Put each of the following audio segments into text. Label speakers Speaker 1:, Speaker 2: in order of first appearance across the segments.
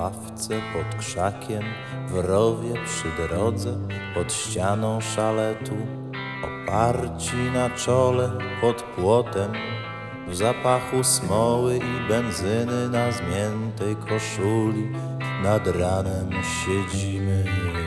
Speaker 1: ławce pod krzakiem, w rowie przy drodze, pod ścianą szaletu, oparci na czole pod płotem, w zapachu smoły i benzyny na zmiętej koszuli, nad ranem siedzimy.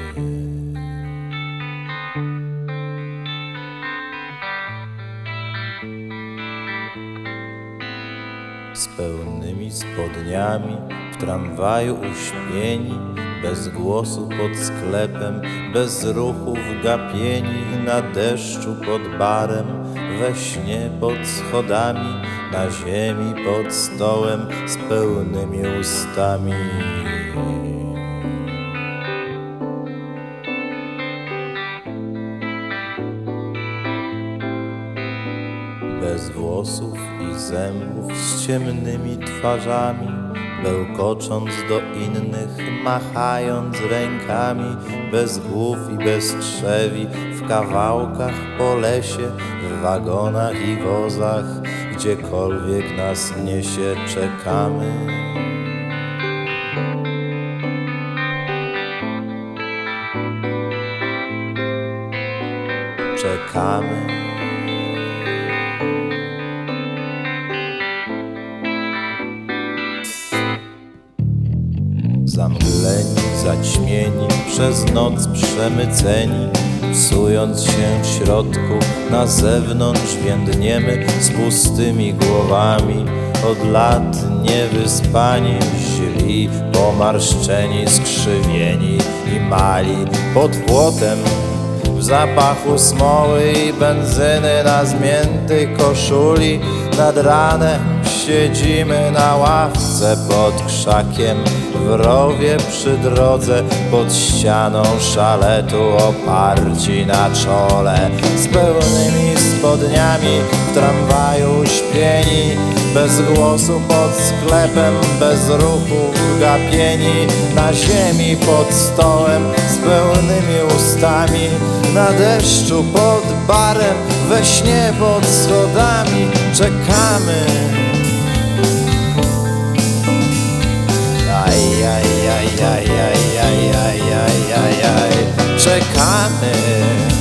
Speaker 1: Z pełnymi spodniami, w tramwaju uśpieni, bez głosu pod sklepem, bez ruchu wgapieni, na deszczu pod barem, we śnie pod schodami, na ziemi pod stołem, z pełnymi ustami. Bez włosów i zębów, z ciemnymi twarzami, bełkocząc do innych, machając rękami, bez głów i bez trzewi, w kawałkach po lesie, w wagonach i wozach, gdziekolwiek nas niesie, czekamy. Czekamy. Zamgleni, zaćmieni, przez noc przemyceni, psując się w środku, na zewnątrz więdniemy z pustymi głowami, od lat niewyspani, źli, pomarszczeni, skrzywieni i mali, pod płotem, w zapachu smoły i benzyny, na zmiętej koszuli, nad ranem siedzimy na ławce pod krzakiem, w rowie przy drodze, pod ścianą szaletu, oparci na czole, z pełnymi spodniami, w tramwaju uśpieni, bez głosu pod sklepem, bez ruchu wgapieni, na ziemi pod stołem, z pełnymi ustami, na deszczu pod barem, we śnie pod schodami, czekamy. Czekamy.